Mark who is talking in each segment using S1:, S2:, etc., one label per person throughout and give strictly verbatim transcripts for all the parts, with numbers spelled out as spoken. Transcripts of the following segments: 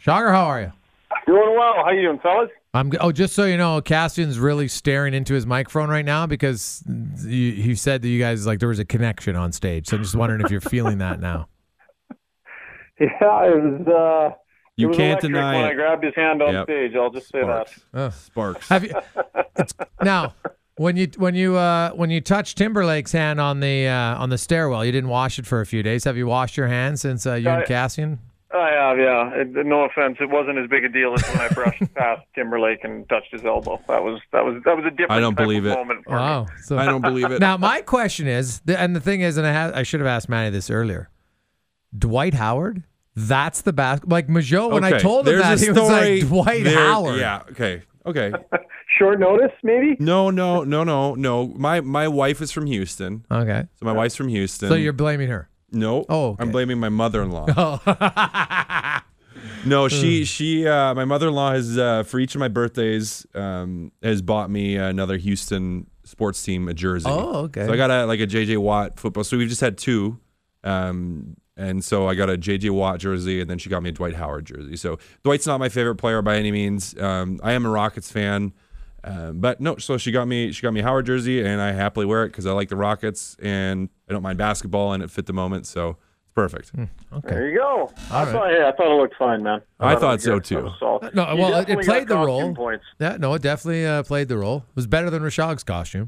S1: Shocker, how are you?
S2: Doing well. How you doing, fellas?
S1: I'm. G- oh, just so you know, Cassian's really staring into his microphone right now because you, he said that you guys like there was a connection on stage. So I'm just wondering if you're feeling that now.
S2: Yeah, it was. Uh,
S3: You
S2: it was
S3: can't
S2: electric
S3: deny
S2: when
S3: it.
S2: I grabbed his hand on
S3: Yep.
S2: stage. I'll just
S3: Sparks.
S2: say that.
S1: Oh.
S3: Sparks.
S1: Have you it's, now? When you when you uh, when you touched Timberlake's hand on the uh, on the stairwell, you didn't wash it for a few days. Have you washed your hands since uh, you
S2: I-
S1: and Cassian?
S2: I have, yeah. It, no offense, it wasn't as big a deal as when I brushed past Timberlake and touched his elbow. That was that was that was a different
S3: I don't
S2: type
S3: believe
S2: of
S3: it.
S2: moment for me.
S1: Wow. So
S3: I don't believe it.
S1: now my question is, th- and the thing is, and I have, I should have asked Manny this earlier. Dwight Howard, that's the bas- like Majot. When I
S3: Okay,
S1: told him
S3: there's
S1: that,
S3: a
S1: he was
S3: story
S1: like Dwight
S3: there-
S1: Howard.
S3: Yeah. Okay. Okay.
S2: Short notice, maybe?
S3: No, no, no, no, no. My my wife is from Houston.
S1: Okay.
S3: So my wife's from Houston.
S1: So you're blaming her.
S3: no.
S1: Oh, okay.
S3: I'm blaming my mother-in-law.
S1: Oh.
S3: No, she she uh, my mother-in-law has uh, for each of my birthdays um, has bought me another Houston sports team a jersey.
S1: Oh, okay.
S3: So I got a like a J J Watt football. So we've just had two, um, and so I got a J J Watt jersey, and then she got me a Dwight Howard jersey. So Dwight's not my favorite player by any means. Um, I am a Rockets fan, um, but no. So she got me she got me a Howard jersey, and I happily wear it because I like the Rockets and I don't mind basketball, and it fit the moment. So. Perfect.
S1: Okay.
S2: There you go.
S1: All
S2: I
S1: right.
S2: thought, yeah, I thought it looked fine, man.
S3: I
S2: it
S3: thought
S2: was
S3: so,
S2: good.
S3: too.
S2: That was solid.
S1: No,
S2: You
S1: well, it,
S2: definitely
S1: it played
S2: got
S1: the
S2: costume
S1: role.
S2: Points.
S1: Yeah, no, it definitely uh, played the role. It was better than Rashog's costume.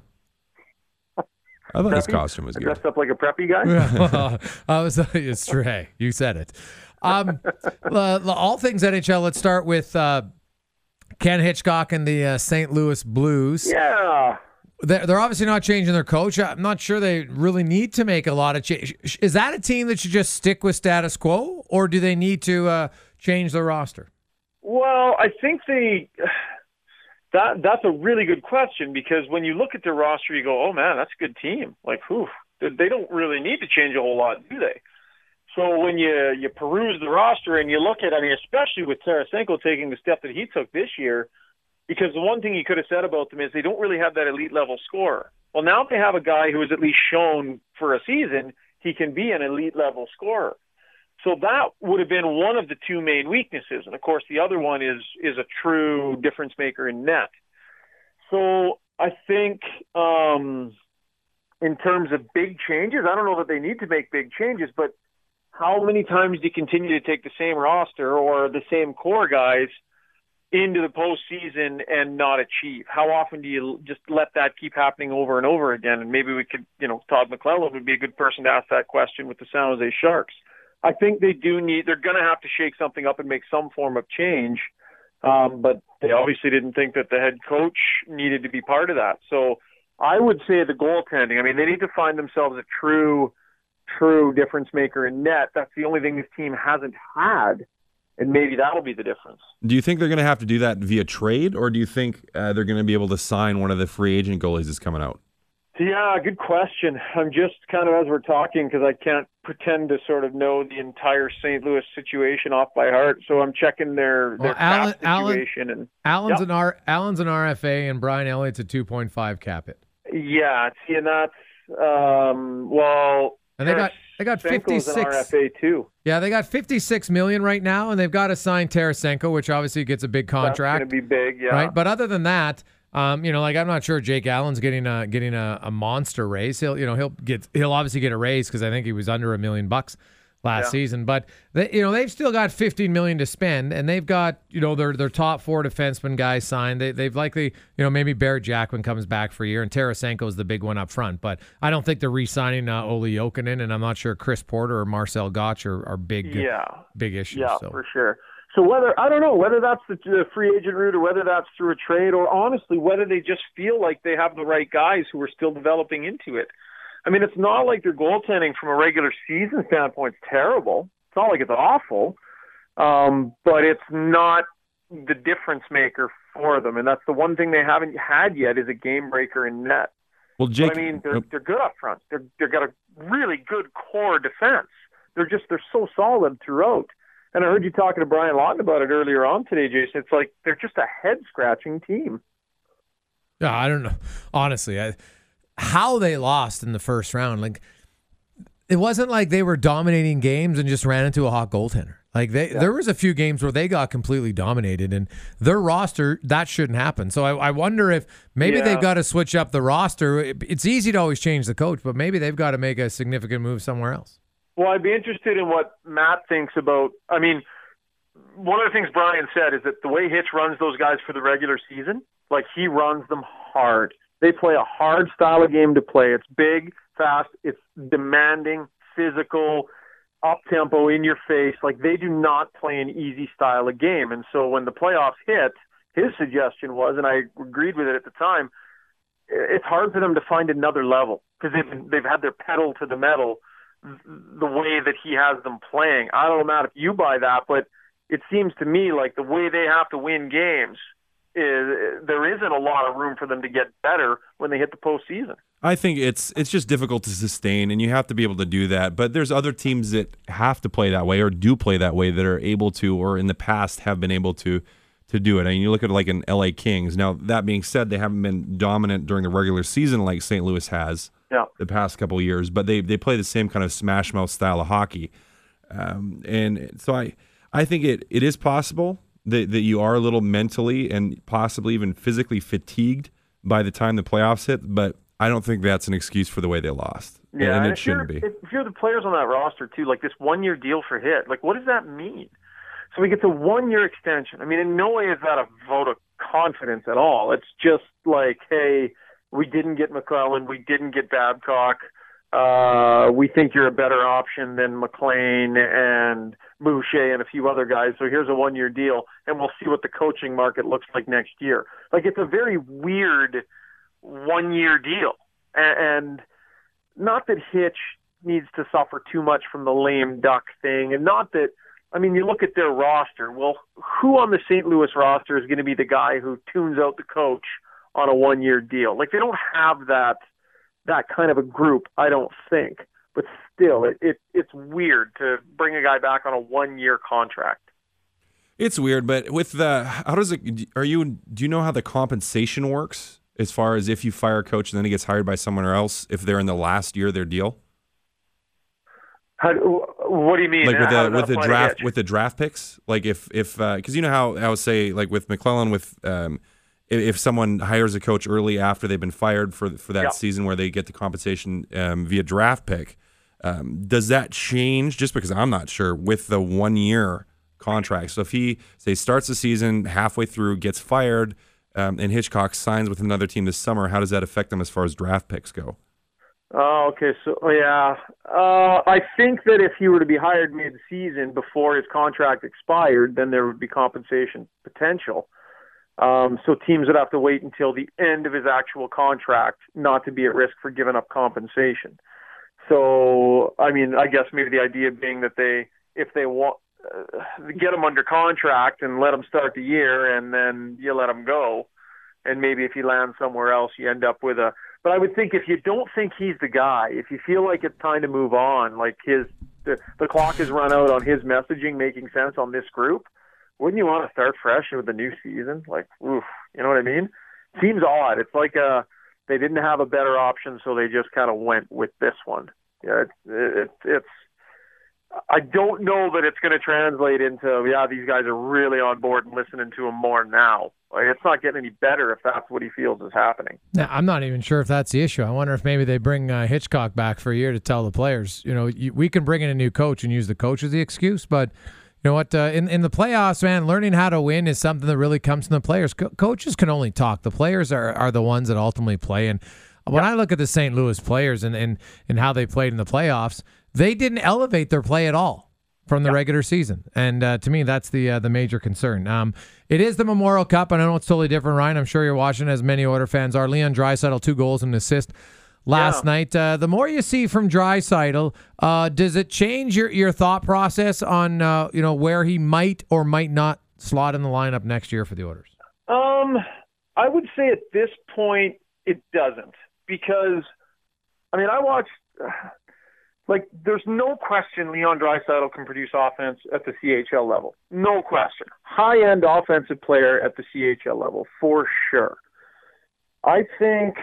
S3: I thought his
S2: Preppy?
S3: costume was
S2: I
S3: good.
S2: dressed up like a preppy guy.
S1: I was. It's true. Hey, you said it. Um, uh, all things N H L. Let's start with uh, Ken Hitchcock and the uh, Saint Louis Blues.
S2: Yeah.
S1: They're, they're obviously not changing their coach. I'm not sure they really need to make a lot of change. Is that a team that should just stick with status quo, or do they need to uh, change their roster?
S2: Well, I think they that that's a really good question because when you look at their roster, you go, "Oh man, that's a good team." Like, whew, they don't really need to change a whole lot, do they? So when you you peruse the roster and you look at, I mean, especially with Tarasenko taking the step that he took this year, because the one thing you could have said about them is they don't really have that elite level scorer. Well, now they have a guy who has at least shown for a season he can be an elite level scorer. So that would have been one of the two main weaknesses. And, of course, the other one is is a true difference maker in net. So I think um, in terms of big changes, I don't know that they need to make big changes, but how many times do you continue to take the same roster or the same core guys into the postseason and not achieve? How often do you just let that keep happening over and over again? And maybe we could, you know, Todd McClellan would be a good person to ask that question with the San Jose Sharks. I think they do need, they're going to have to shake something up and make some form of change. Um, but they obviously didn't think that the head coach needed to be part of that. So I would say the goaltending, I mean, they need to find themselves a true, true difference maker in net. That's the only thing this team hasn't had. And maybe that'll be the difference.
S3: Do you think they're going to have to do that via trade, or do you think uh, they're going to be able to sign one of the free agent goalies that's coming out?
S2: Yeah, good question. I'm just kind of, as we're talking, because I can't pretend to sort of know the entire Saint Louis situation off by heart. So I'm checking their, their
S1: Well, Allen-
S2: cap
S1: Allen-
S2: situation. and
S1: Allen's
S2: Yep.
S1: an R. Allen's an R F A, and Brian Elliott's a two point five cap it.
S2: Yeah, see, and that's, um, well,
S1: And they got they got
S2: Tarasenko's an R F
S1: fifty-six.
S2: A too.
S1: Yeah, they got fifty-six million right now, and they've got to sign Tarasenko, which obviously gets a big contract.
S2: That's going to be big, yeah.
S1: Right, but other than that, um, you know, like I'm not sure Jake Allen's getting a getting a, a monster raise. He'll, you know, he'll get he'll obviously get a raise because I think he was under a million bucks last
S2: Yeah.
S1: season. But they, you know, they've still got fifteen million to spend, and they've got you know their their top four defenseman guys signed. They they've likely you know maybe Barrett Jackman comes back for a year, and Tarasenko is the big one up front. But I don't think they're re-signing uh, Olli Jokinen, and I'm not sure Chris Porter or Marcel Gotch are, are big
S2: Yeah.
S1: big issues.
S2: Yeah,
S1: so.
S2: for sure. So whether, I don't know, whether that's the, the free agent route or whether that's through a trade, or honestly, whether they just feel like they have the right guys who are still developing into it. I mean, it's not like their goaltending from a regular season standpoint is terrible. It's not like it's awful, um, but it's not the difference maker for them. And that's the one thing they haven't had yet is a game breaker in net.
S3: Well, Jake,
S2: But, I mean, they're, they're good up front. They're, they've got a really good core defense. They're just, they're so solid throughout. And I heard you talking to Brian Lawton about it earlier on today, Jason. It's like they're just a head-scratching team.
S1: Yeah, I don't know. Honestly, I, how they lost in the first round, like it wasn't like they were dominating games and just ran into a hot goaltender. Like they, yeah. there was a few games where they got completely dominated, and their roster, that shouldn't happen. So I, I wonder if maybe yeah. they've got to switch up the roster. It's easy to always change the coach, but maybe they've got to make a significant move somewhere else.
S2: Well, I'd be interested in what Matt thinks about. I mean, one of the things Brian said is that the way Hitch runs those guys for the regular season, like he runs them hard. They play a hard style of game to play. It's big, fast, it's demanding, physical, up-tempo, in your face. Like, they do not play an easy style of game. And so when the playoffs hit, his suggestion was, and I agreed with it at the time, it's hard for them to find another level because they've, they've had their pedal to the metal the way that he has them playing. I don't know, Matt, if you buy that, but it seems to me like the way they have to win games is there isn't a lot of room for them to get better when they hit the postseason.
S3: I think it's it's just difficult to sustain, and you have to be able to do that. But there's other teams that have to play that way or do play that way that are able to, or in the past have been able to, to do it. I mean, you look at like an L A Kings. Now, that being said, they haven't been dominant during the regular season like Saint Louis has
S2: yeah.
S3: the past couple of years, but they they play the same kind of smash mouth style of hockey. Um, and so I I think it, it is possible that, that you are a little mentally and possibly even physically fatigued by the time the playoffs hit, but I don't think that's an excuse for the way they lost.
S2: Yeah,
S3: and, and it
S2: if
S3: shouldn't be.
S2: If you're the players on that roster, too, like this one-year deal for Hit, like what does that mean? So he gets a one-year extension. I mean, in no way is that a vote of confidence at all. It's just like, hey, we didn't get McClellan, we didn't get Babcock. Uh, we think you're a better option than McLean and Boucher and a few other guys. So here's a one-year deal, and we'll see what the coaching market looks like next year. Like, it's a very weird one-year deal. And not that Hitch needs to suffer too much from the lame duck thing, and not that, I mean, you look at their roster. Well, who on the Saint Louis roster is going to be the guy who tunes out the coach on a one-year deal? Like, they don't have that that kind of a group, I don't think. But still, it, it it's weird to bring a guy back on a one-year contract.
S3: It's weird, but with the, how does it, are you, do you know how the compensation works as far as if you fire a coach and then he gets hired by someone else if they're in the last year of their deal?
S2: How, what do you mean?
S3: Like with
S2: how
S3: the with the draft with the draft picks, like if if because uh, you know how I would say like with McClellan with um, if, if someone hires a coach early after they've been fired for for that
S2: yeah.
S3: season where they get the compensation um, via draft pick, um, does that change? Just because I'm not sure with the one year contract. So if he say starts the season halfway through, gets fired, um, and Hitchcock signs with another team this summer, how does that affect them as far as draft picks go?
S2: Oh, okay. So, yeah. Uh, I think that if he were to be hired mid-season before his contract expired, then there would be compensation potential. Um, so teams would have to wait until the end of his actual contract not to be at risk for giving up compensation. So, I mean, I guess maybe the idea being that they, if they want, uh, get him under contract and let him start the year, and then you let him go. And maybe if he lands somewhere else, you end up with a, but I would think if you don't think he's the guy, if you feel like it's time to move on, like his the, the clock has run out on his messaging making sense on this group, wouldn't you want to start fresh with the new season? Like, oof, you know what I mean? Seems odd. It's like uh they didn't have a better option, so they just kind of went with this one. Yeah, it, it, it's. I don't know that it's going to translate into, yeah, these guys are really on board and listening to him more now. Like, it's not getting any better if that's what he feels is happening.
S1: Now, I'm not even sure if that's the issue. I wonder if maybe they bring uh, Hitchcock back for a year to tell the players, you know, you, we can bring in a new coach and use the coach as the excuse, but you know what? Uh, in, in the playoffs, man, learning how to win is something that really comes from the players. Co- coaches can only talk. The players are, are the ones that ultimately play. And when I look at the Saint Louis players and, and, and how they played in the playoffs, they didn't elevate their play at all from the yep. regular season. And uh, to me, that's the uh, the major concern. Um, it is the Memorial Cup, and I know it's totally different, Ryan. I'm sure you're watching, as many Oilers fans are. Leon Draisaitl, two goals and an assist last
S2: yeah.
S1: night. Uh, the more you see from Draisaitl, uh, does it change your, your thought process on uh, you know where he might or might not slot in the lineup next year for the Oilers?
S2: Um, I would say at this point, it doesn't. Because, I mean, I watched... Uh, Like, there's no question Leon Draisaitl can produce offense at the C H L level. No question. High-end offensive player at the C H L level, for sure. I think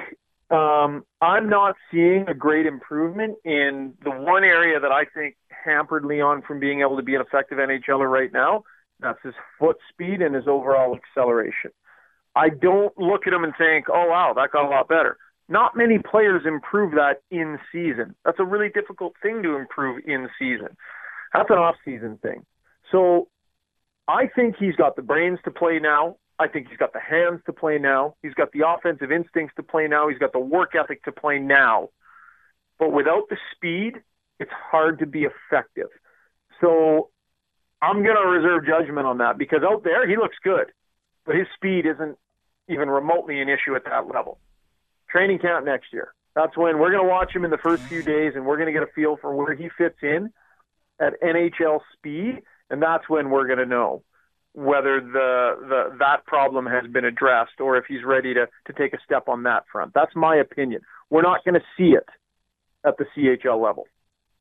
S2: Um, I'm not seeing a great improvement in the one area that I think hampered Leon from being able to be an effective NHLer right now. That's his foot speed and his overall acceleration. I don't look at him and think, oh, wow, that got a lot better. Not many players improve that in season. That's a really difficult thing to improve in season. That's an off-season thing. So I think he's got the brains to play now. I think he's got the hands to play now. He's got the offensive instincts to play now. He's got the work ethic to play now. But without the speed, it's hard to be effective. So I'm going to reserve judgment on that because out there he looks good, but his speed isn't even remotely an issue at that level. Training camp next year. That's when we're going to watch him in the first few days and we're going to get a feel for where he fits in at N H L speed, and that's when we're going to know whether the, the that problem has been addressed or if he's ready to, to take a step on that front. That's my opinion. We're not going to see it at the C H L level.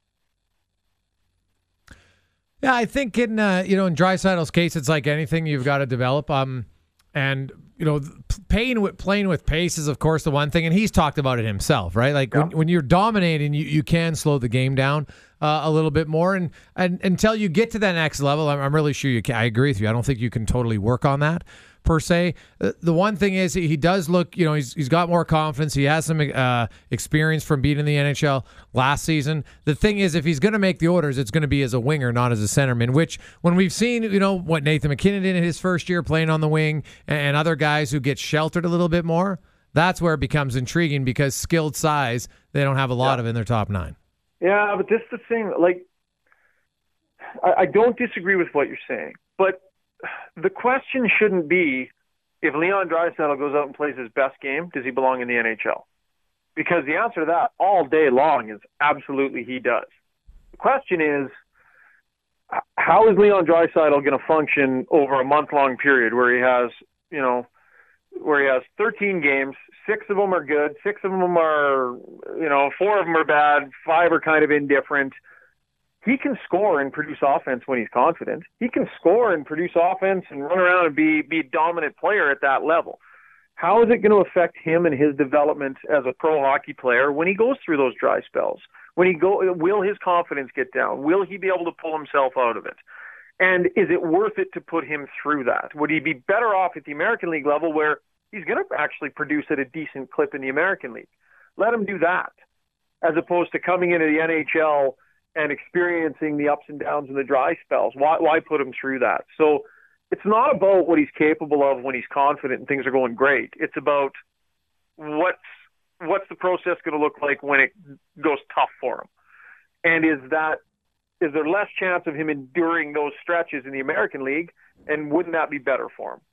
S1: Yeah, I think in uh, you know in Draisaitl's case, it's like anything you've got to develop. Um, and you know, playing with playing with pace is of course the one thing, and he's talked about it himself, right? Like yeah. when when you're dominating, you, you can slow the game down uh, a little bit more, and, and until you get to that next level, I'm, I'm really sure you can. I agree with you. I don't think you can totally work on that per se. Uh, the one thing is he does look, you know, he's he's got more confidence. He has some uh, experience from being in the N H L last season. The thing is, if he's going to make the orders, it's going to be as a winger, not as a centerman, which when we've seen, you know, what Nathan McKinnon did in his first year playing on the wing and other guys who get sheltered a little bit more, that's where it becomes intriguing because skilled size, they don't have a lot yeah. of in their top nine.
S2: Yeah, but this is the thing. Like, I, I don't disagree with what you're saying, but the question shouldn't be if Leon Draisaitl goes out and plays his best game, does he belong in the N H L? Because the answer to that all day long is absolutely he does. The question is, how is Leon Draisaitl going to function over a month-long period where he has, you know, where he has thirteen games, six of them are good, six of them are, you know, four of them are bad, five are kind of indifferent. He can score and produce offense when he's confident. He can score and produce offense and run around and be, be a dominant player at that level. How is it going to affect him and his development as a pro hockey player when he goes through those dry spells? When he go, will his confidence get down? Will he be able to pull himself out of it? And is it worth it to put him through that? Would he be better off at the American League level where he's going to actually produce at a decent clip in the American League? Let him do that, as opposed to coming into the N H L and experiencing the ups and downs and the dry spells. Why, why put him through that? So it's not about what he's capable of when he's confident and things are going great. It's about what's what's the process going to look like when it goes tough for him, and is that is there less chance of him enduring those stretches in the American League, and wouldn't that be better for him?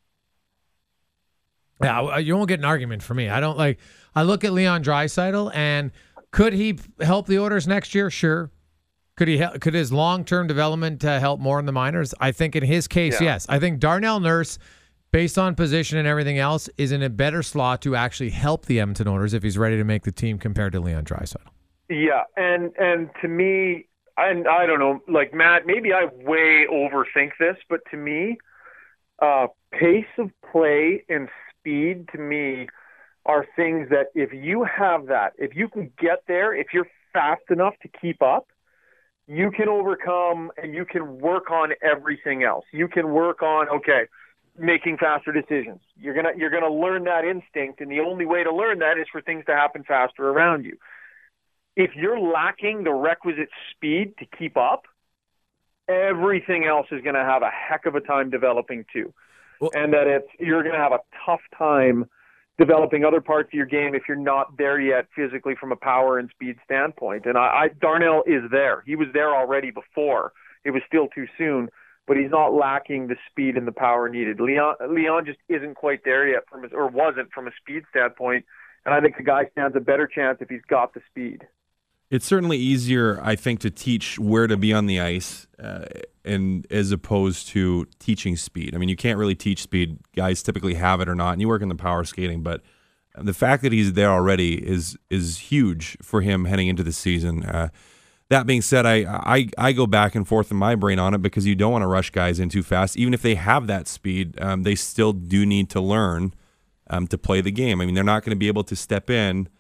S1: Yeah, you won't get an argument from me. I don't like. I look at Leon Draisaitl, and could he help the Oilers next year? Sure. Could he? Could his long-term development uh, help more in the minors? I think in his case, yeah. yes. I think Darnell Nurse, based on position and everything else, is in a better slot to actually help the Edmonton Oilers if he's ready to make the team compared to Leon Draisaitl.
S2: Yeah, and and to me, and I don't know, like Matt, maybe I way overthink this, but to me, uh, pace of play and speed to me are things that if you have that, if you can get there, if you're fast enough to keep up, you can overcome and you can work on everything else. You can work on, okay, making faster decisions. You're gonna you're gonna learn that instinct, and the only way to learn that is for things to happen faster around you. If you're lacking the requisite speed to keep up, everything else is gonna have a heck of a time developing too. Well, and that it's you're gonna have a tough time developing other parts of your game if you're not there yet physically from a power and speed standpoint. And I, I Darnell is there. He was there already before. It was still too soon, but he's not lacking the speed and the power needed. Leon Leon just isn't quite there yet from his, or wasn't from a speed standpoint. And I think the guy stands a better chance if he's got the speed.
S3: It's certainly easier, I think, to teach where to be on the ice, uh, and as opposed to teaching speed. I mean, you can't really teach speed. Guys typically have it or not, and you work in the power skating. But the fact that he's there already is is huge for him heading into the season. Uh, that being said, I, I I go back and forth in my brain on it because you don't want to rush guys in too fast. Even if they have that speed, um, they still do need to learn um, to play the game. I mean, they're not going to be able to step in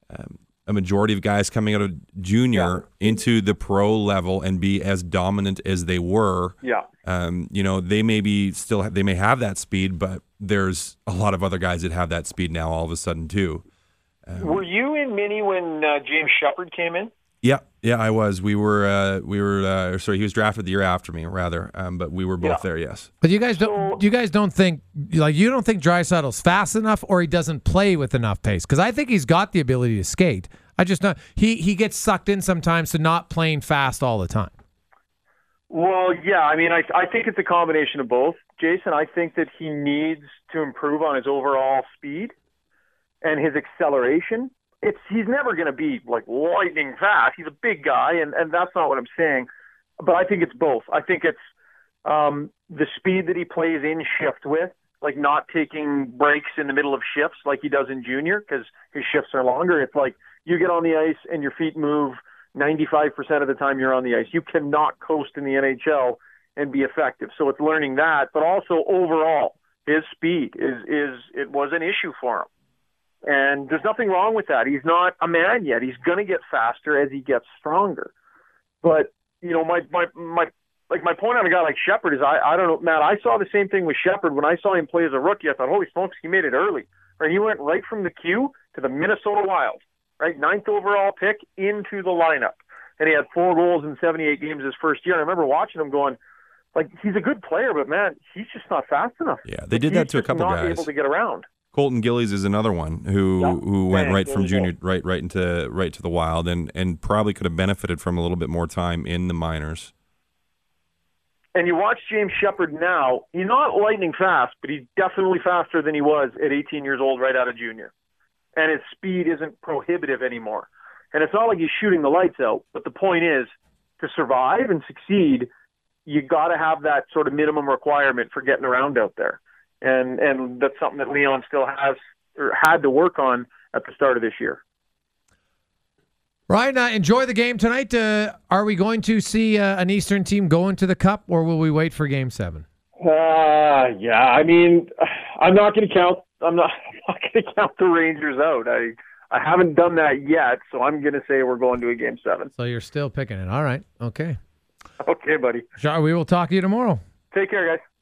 S3: um, a majority of guys coming out of junior
S2: Yeah.
S3: into the pro level and be as dominant as they were.
S2: Yeah.
S3: Um, you know, they may be still they may have that speed, but there's a lot of other guys that have that speed now all of a sudden too. Um,
S2: Were you in Mini when uh, James Shepard came in?
S3: Yeah, yeah, I was. We were, uh, we were. Uh, sorry, he was drafted the year after me, rather. Um, but we were both
S2: Yeah.
S3: there. Yes.
S1: But you guys don't. You guys don't think like you don't think Draisaitl's fast enough, or he doesn't play with enough pace? Because I think he's got the ability to skate. I just not. He he gets sucked in sometimes to not playing fast all the time.
S2: Well, yeah. I mean, I I think it's a combination of both, Jason. I think that he needs to improve on his overall speed and his acceleration. It's he's never going to be like lightning fast. He's a big guy, and, and that's not what I'm saying. But I think it's both. I think it's um, the speed that he plays in shift with, like not taking breaks in the middle of shifts like he does in junior because his shifts are longer. It's like you get on the ice and your feet move ninety-five percent of the time you're on the ice. You cannot coast in the N H L and be effective. So it's learning that, but also overall, his speed is is it was an issue for him. And there's nothing wrong with that. He's not a man yet. He's going to get faster as he gets stronger. But, you know, my my my like my point on a guy like Shepard is I I don't know, Matt, I saw the same thing with Shepard when I saw him play as a rookie. I thought, holy smokes, he made it early. Right? He went right from the Q to the Minnesota Wild, right? Ninth overall pick into the lineup. And he had four goals in seventy-eight games his first year. And I remember watching him going, like, he's a good player, but man, he's just not fast enough.
S3: Yeah, they did
S2: He's
S3: that to a
S2: just
S3: couple
S2: not
S3: guys.
S2: able to get around.
S3: Colton Gillies is another one who
S2: Yeah.
S3: who went
S2: Yeah,
S3: right
S2: there
S3: from
S2: you
S3: junior
S2: go.
S3: right right into right to the Wild and and probably could have benefited from a little bit more time in the minors.
S2: And you watch James Shepard now, he's not lightning fast, but he's definitely faster than he was at eighteen years old right out of junior. And his speed isn't prohibitive anymore. And it's not like he's shooting the lights out, but the point is, to survive and succeed, you got to have that sort of minimum requirement for getting around out there. And and that's something that Leon still has or had to work on at the start of this year.
S1: Ryan, uh, enjoy the game tonight. Uh, are we going to see uh, an Eastern team go into the Cup, or will we wait for Game Seven?
S2: Uh, yeah. I mean, I'm not going to count. I'm not. I'm not going to count the Rangers out. I I haven't done that yet, so I'm going to say we're going to a Game Seven.
S1: So you're still picking it. All right. Okay.
S2: Okay, buddy.
S1: Shar, we will talk to you tomorrow.
S2: Take care, guys.